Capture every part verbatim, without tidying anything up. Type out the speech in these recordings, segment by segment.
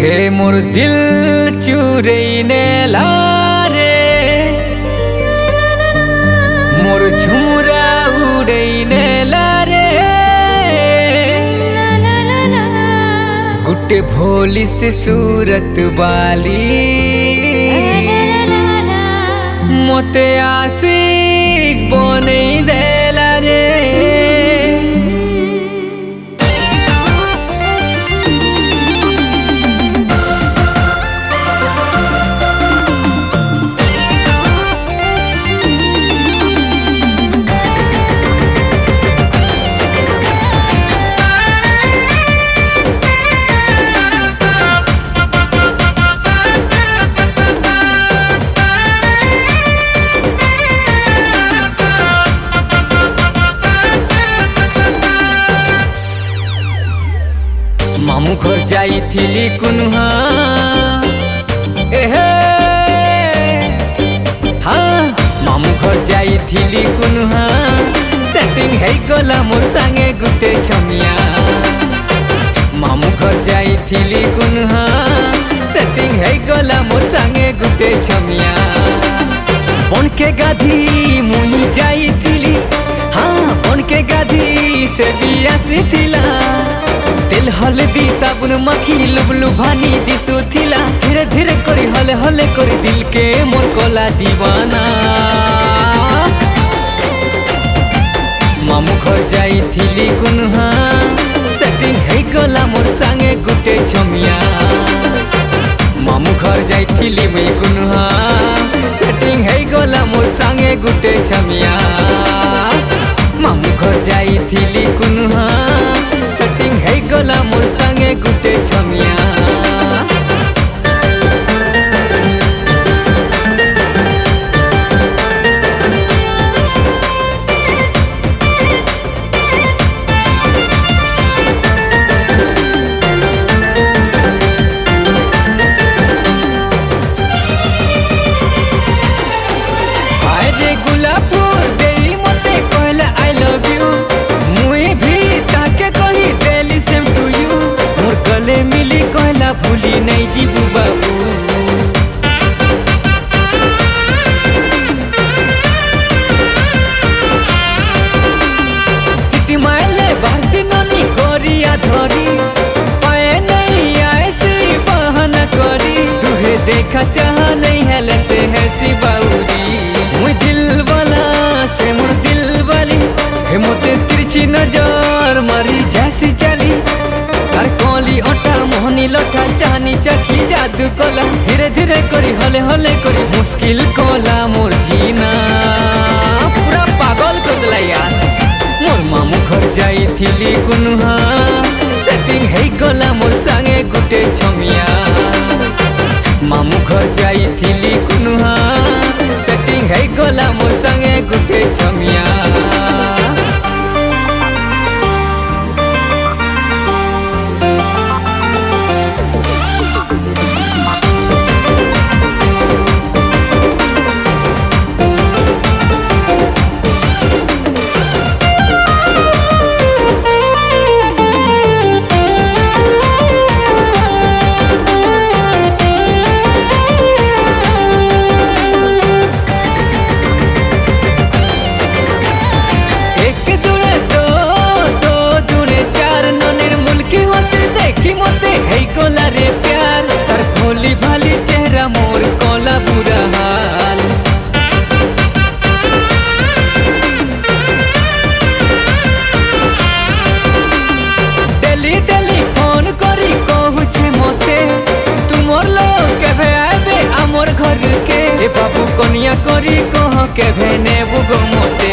हे मोर दिल चुरैने लारे मोर झुमुरा उड़ैने लारे गुट्टे भोली से सूरत वाली मोते आशिक बनै देला रे। मामू घर जाइथिली कुन्हा एहे हाँ मामू घर जाइथिली कुन्हा सेटिंग है गला मोर संगे गुटे छमिया। मामू घर जाइथिली कुन्हा सेटिंग है गला मोर संगे गुटे छमिया। बन के गाधी मुई जाइथिली हाँ बन के गाधी से भी आसीथिला तेल हल्दी साबुन मक्खी लुबलु भानी दिसु थिला धीरे धीरे करी हले हले करी दिल के मोर कोला दीवाना। मामू घर जाइथिली कुन्हा सेटिंग है गला मोर संगे गुटे छमिया। मामू घर जाइथिली मुई कुन्हा सेटिंग है गला मोर संगे गुटे छमिया। मामू घर जाइथिली कुन्हा सेटिंग है गला मोर संगे गुटे छमिया। अरे गुलाब फूल देई मते कहला आई लव यू मुई भी ताके कही देली सेम टू यू मोर गले मिली कहला भूली नहीं जीबू बाबू। सिटी मारले बासी ननी गोरिया धरी पाए नहीं ऐसी बहाना करी तुहे देखा चाह नहीं है से हैसी बाउरी मुई दिल वाला से मोर दिल वाली हे मोते तिरछी नजर मारी जैसी चली तार कोली ओटा मोहनी लोटा चाहनी चखी जादू कोला धीरे धीरे करी हले हले करी मुश्किल कोला मोर जीना पूरा पागल कर दिला यार। मोर मामू घर जाइथिली कुन्हा सेटिंग है गला मोर संगे गुटे छमिया। मामू घर जाइथिली कुन्हा सेटिंग है गला मोर संगे गुटे छमिया। कोला रे प्यार तार भोली भाली चेहरा मोर कोला बुरा हाल। डेली डेली फोन करी कहू छे मते तुमर लोग केभे आबे आमर घर के ए बाबू कनिया करी कह केभे नेबू गो मते।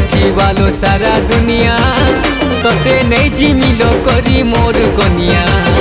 वालो सारा दुनिया तोते नहीं जिमिलो करी मोर कनिया।